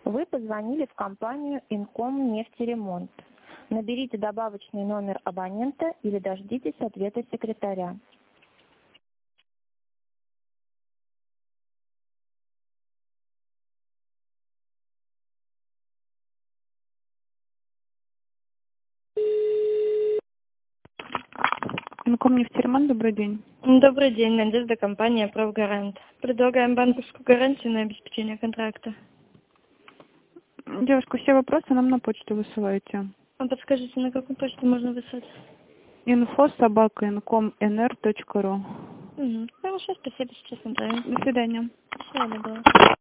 Вы позвонили в компанию Инком нефтеремонт. Наберите добавочный номер абонента или дождитесь ответа секретаря. Инком нефтеремонт, добрый день. Добрый день, Надежда, компания «Правгарант». Предлагаем банковскую гарантию на обеспечение контракта. Девушка, все вопросы нам на почту высылаете. А подскажите, на какую почту можно выслать? info@incominr.ru. Хорошо, спасибо, сейчас направим. До свидания. Всего доброго.